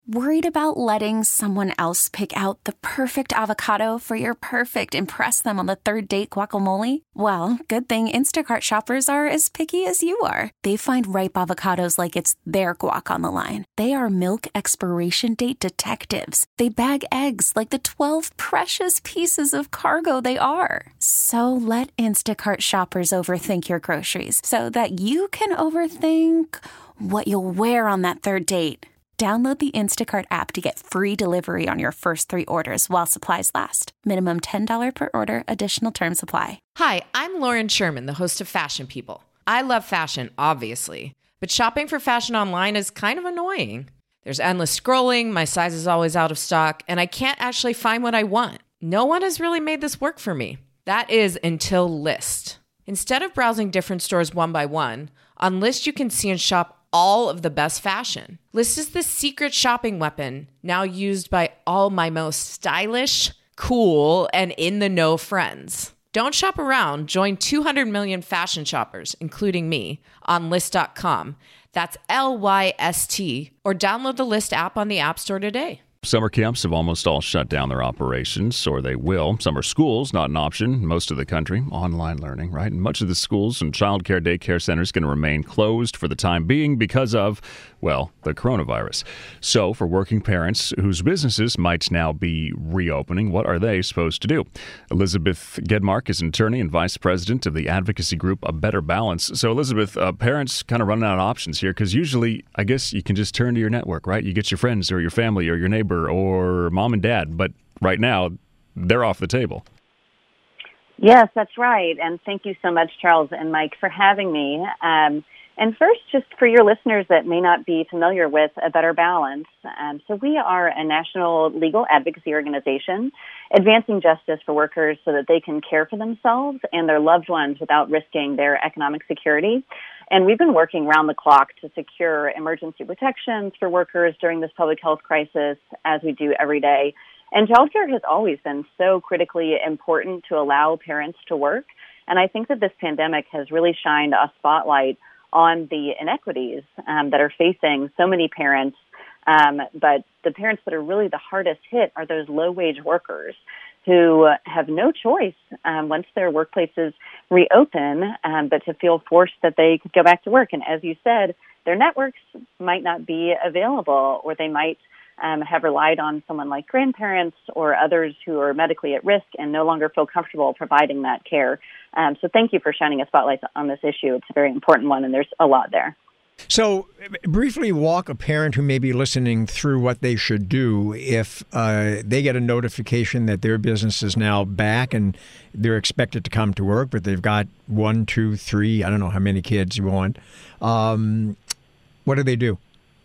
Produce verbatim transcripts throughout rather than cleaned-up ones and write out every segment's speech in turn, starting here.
Worried about letting someone else pick out the perfect avocado for your perfect impress them on the third date guacamole? Well, good thing Instacart shoppers are as picky as you are. They find ripe avocados like it's their guac on the line. They are milk expiration date detectives. They bag eggs like the twelve precious pieces of cargo they are. So let Instacart shoppers overthink your groceries so that you can overthink what you'll wear on that third date. Download the Instacart app to get free delivery on your first three orders while supplies last. Minimum ten dollars per order. Additional terms apply. Hi, I'm Lauren Sherman, the host of Fashion People. I love fashion, obviously, but shopping for fashion online is kind of annoying. There's endless scrolling, my size is always out of stock, and I can't actually find what I want. No one has really made this work for me. That is until Lyst. Instead of browsing different stores one by one, on Lyst you can see and shop all of the best fashion. Lyst is the secret shopping weapon now used by all my most stylish, cool, and in-the-know friends. Don't shop around. Join two hundred million fashion shoppers, including me, on Lyst dot com. That's L Y S T. Or download the Lyst app on the App Store today. Summer camps have almost all shut down their operations, or they will. Summer schools, not an option in most of the country. Online learning, right? And much of the schools and child care daycare centers going to remain closed for the time being because of, well, the coronavirus. So for working parents whose businesses might now be reopening, what are they supposed to do? Elizabeth Gedmark is an attorney and vice president of the advocacy group A Better Balance. So Elizabeth, uh, parents kind of running out of options here because usually, I guess you can just turn to your network, right? You get your friends or your family or your neighbor or mom and dad, but right now they're off the table. Yes, that's right. And thank you so much, Charles and Mike, for having me. Um, and first, just for your listeners that may not be familiar with A Better Balance, um, so we are a national legal advocacy organization advancing justice for workers so that they can care for themselves and their loved ones without risking their economic security. And we've been working round the clock to secure emergency protections for workers during this public health crisis, as we do every day. And childcare has always been so critically important to allow parents to work. And I think that this pandemic has really shined a spotlight on the inequities um, that are facing so many parents. Um, but the parents that are really the hardest hit are those low-wage workers who have no choice um, once their workplaces reopen, um, but to feel forced that they could go back to work. And as you said, their networks might not be available, or they might um, have relied on someone like grandparents or others who are medically at risk and no longer feel comfortable providing that care. Um, so thank you for shining a spotlight on this issue. It's a very important one, and there's a lot there. So briefly walk a parent who may be listening through what they should do if uh, they get a notification that their business is now back and they're expected to come to work, but they've got one, two, three, I don't know how many kids you want. Um, what do they do?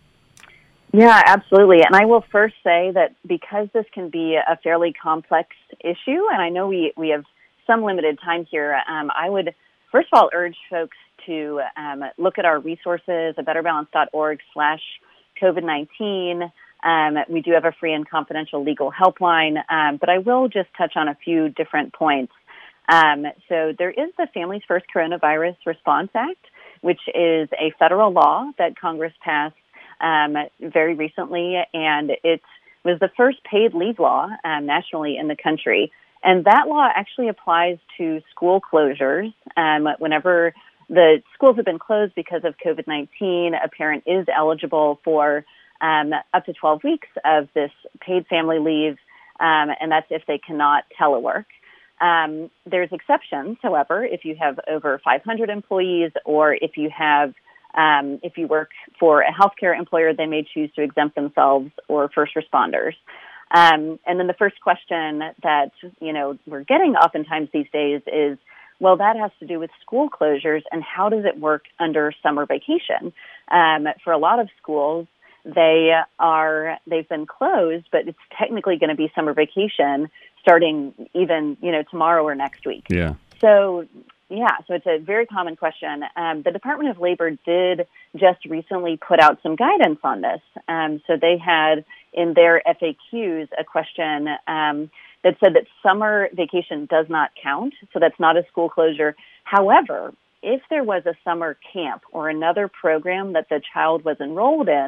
Yeah, absolutely. And I will first say that because this can be a fairly complex issue, and I know we, we have some limited time here, um, I would first of all urge folks to um, look at our resources at betterbalance.org slash COVID nineteen. Um, we do have a free and confidential legal helpline, um, but I will just touch on a few different points. Um, so there is the Families First Coronavirus Response Act, which is a federal law that Congress passed um, very recently, and it was the first paid leave law um, nationally in the country. And that law actually applies to school closures. Um, whenever the schools have been closed because of COVID nineteen, a parent is eligible for um, up to twelve weeks of this paid family leave, um, and that's if they cannot telework. Um, there's exceptions, however, if you have over five hundred employees, or if you have um, if you work for a healthcare employer, they may choose to exempt themselves, or first responders. Um, and then the first question that, you know, we're getting oftentimes these days is, well, that has to do with school closures, and how does it work under summer vacation? Um, for a lot of schools, they are, they've been closed, but it's technically going to be summer vacation starting even, you know, tomorrow or next week. Yeah. So, yeah, so it's a very common question. Um, the Department of Labor did just recently put out some guidance on this. Um, so they had in their F A Qs a question um, that said that summer vacation does not count, so that's not a school closure. However, if there was a summer camp or another program that the child was enrolled in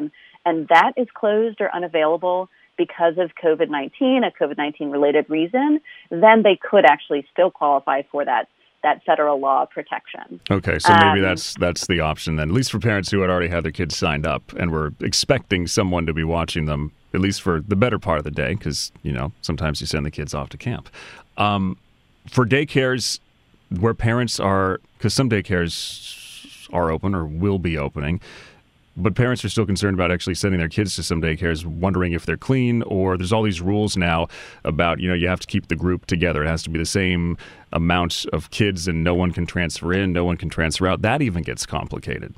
and that is closed or unavailable because of COVID nineteen, a COVID nineteen related reason, then they could actually still qualify for that that federal law protection. Okay, so maybe um, that's that's the option then, at least for parents who had already had their kids signed up and were expecting someone to be watching them, at least for the better part of the day, because, you know, sometimes you send the kids off to camp. Um, for daycares where parents are, because some daycares are open or will be opening, but parents are still concerned about actually sending their kids to some daycares, wondering if they're clean, or there's all these rules now about, you know, you have to keep the group together. It has to be the same amount of kids and no one can transfer in, no one can transfer out. That even gets complicated.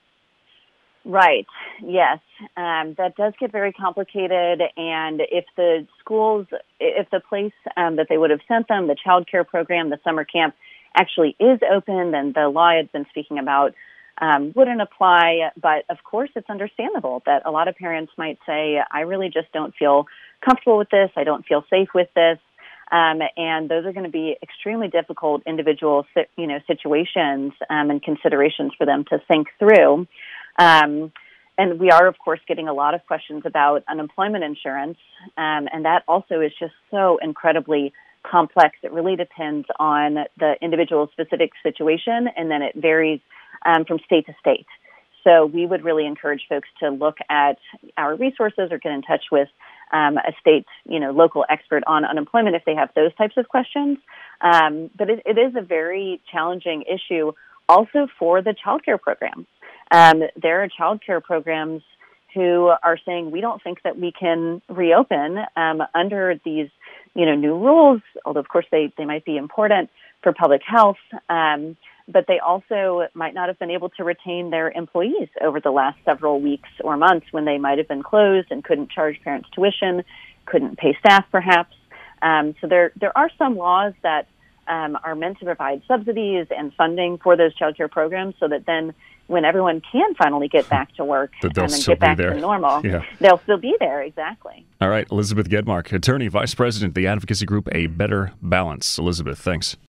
Right. Yes. Um, that does get very complicated. And if the schools, if the place um, that they would have sent them, the child care program, the summer camp actually is open, then the law I've been speaking about Um, wouldn't apply, but of course it's understandable that a lot of parents might say, I really just don't feel comfortable with this, I don't feel safe with this, um, and those are going to be extremely difficult individual you know, situations um, and considerations for them to think through. Um, and we are, of course, getting a lot of questions about unemployment insurance, um, and that also is just so incredibly complex. It really depends on the individual specific situation, and then it varies Um, from state to state. So we would really encourage folks to look at our resources or get in touch with um, a state, you know, local expert on unemployment if they have those types of questions. Um, but it, it is a very challenging issue also for the child care programs. Um, there are child care programs who are saying, we don't think that we can reopen um, under these, you know, new rules, although of course they, they might be important for public health. Um, but they also might not have been able to retain their employees over the last several weeks or months when they might have been closed and couldn't charge parents tuition, couldn't pay staff perhaps. Um, so there there are some laws that um, are meant to provide subsidies and funding for those child care programs so that then when everyone can finally get back to work um, and get back to normal, yeah. they'll still be there, exactly. All right, Elizabeth Gedmark, attorney, vice president, the advocacy group A Better Balance. Elizabeth, thanks.